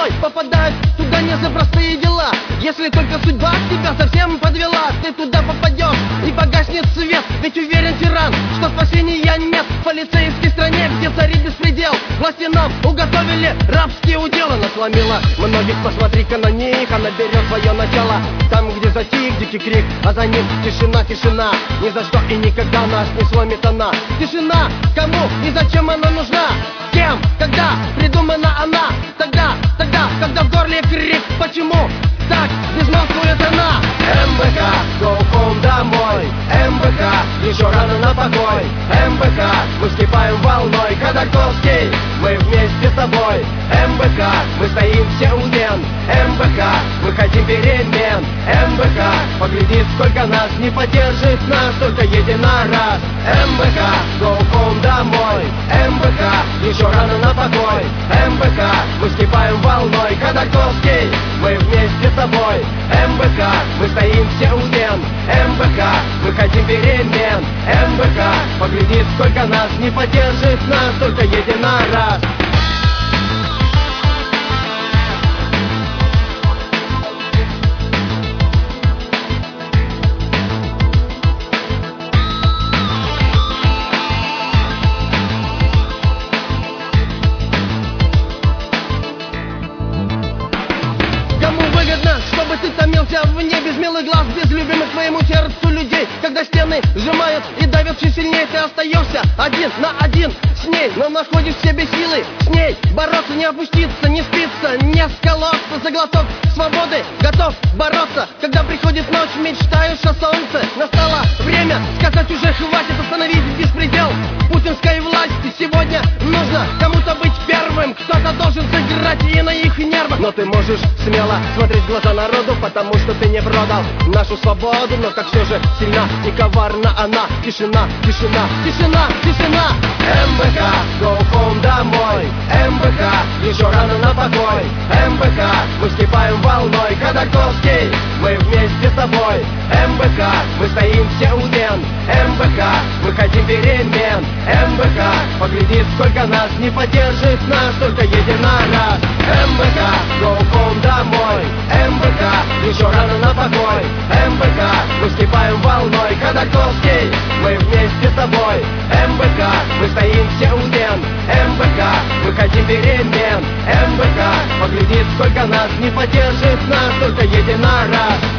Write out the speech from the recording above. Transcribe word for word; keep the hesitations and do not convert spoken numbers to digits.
домой попадают туда не за простые дела. Если только судьба тебя совсем подвела, ты туда попадешь и погаснет свет. Ведь уверен тиран, что спасения нет. В полицейской стране, где царит беспредел, власти нам уготовили рабские уделы. Она сломила многих, посмотри-ка на них. Она берет свое начало там, где затих дикий крик, а за ним тишина, тишина. Ни за что и никогда нас не сломит она. Тишина, кому и зачем она нужна? Кем, когда придумана она? Тогда, тогда, когда в горле крик. Почему так безмолвствует она? МВК, go home домой. МВК, еще рано на покой. МВК, мы вскипаем волной. Ходорковский, мы вместе с тобой. МВК, мы стоим все у стен. МВК, мы хотим перемен. МВК, погляди, сколько нас не поддержит нас, только едем на раз. МВК, go home домой. МВК, еще рано на покой. МВК, мы вскипаем волной. Ходорковский, мы вместе с тобой. МВК, мы стоим все у стен. МВК, мы хотим перемен. МВК, погляди, сколько нас не поддержит нас, только едем на раз. Чтобы ты томился в небе, без милых глаз, без любимых твоему сердцу людей. Когда стены сжимают и давят все сильнее, ты остаешься один на один с ней, но находишь в себе силы с ней бороться, не опуститься, не спиться, не сколоться. За глоток свободы готов бороться. Когда приходит ночь, мечтаешь о солнце. Настало время сказать уже хватит, остановить беспредел путинской власти. Сегодня нужно кому-то быть первым, кто-то должен сыграть и на их нервах. Но ты можешь смело смотреть в глаза народу, потому что ты не продал нашу свободу. Но как все же сильна и коварна она. Тишина, тишина, тишина, тишина. МВК, go home домой. МВК, еще рано на покой. МВК, мы вскипаем волной. Ходорковский, мы вместе с тобой. МВК, мы стоим все у стен. МВК, мы хотим перемен. МВК, погляди, сколько нас не поддержит нас, только едем на раз. МВК, go home домой. МВК, еще рано на покой. МВК, мы вскипаем волной. Ходорковский, мы вместе с тобой. МВК, мы стоим все у стен. МВК, мы хотим перемен. МВК, погляди, сколько нас не поддержит нас, только едем на раз.